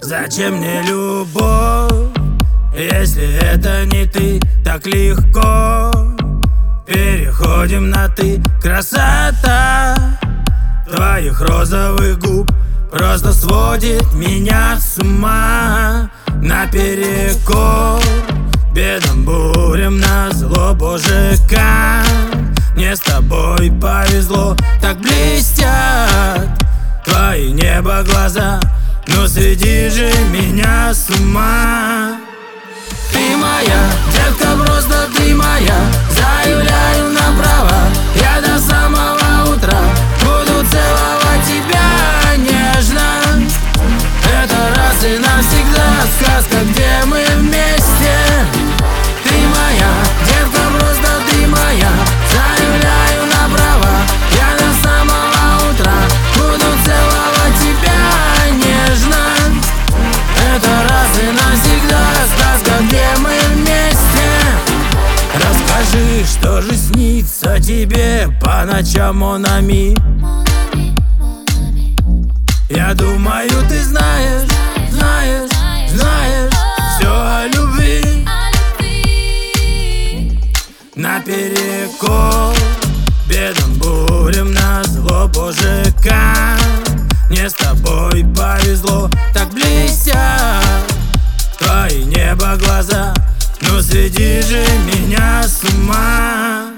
Зачем мне любовь, если это не ты? Так легко переходим на ты. Красота твоих розовых губ просто сводит меня с ума. Наперекор бедам, бурям, назло, боже, как мне с тобой повезло. Так блестят твои небо глаза, но сведи же меня с ума. Ты моя, детка, просто ты моя. Заявляю на права, я до самого утра буду целовать тебя нежно. Это раз и навсегда сказка, где мы вместе. Ты моя, детка, просто ты моя. Заявляю на права, я до самого утра буду целовать тебя нежно. Это раз и навсегда сказка, где мы вместе. Расскажи, что же снится тебе по ночам, mon ami? Я думаю, ты знаешь, знаешь, знаешь все о любви. Наперекор бедам, бурям, назло, боже, как мне с тобой повезло. Так блестят твои небо глаза, но сведи же меня с ума.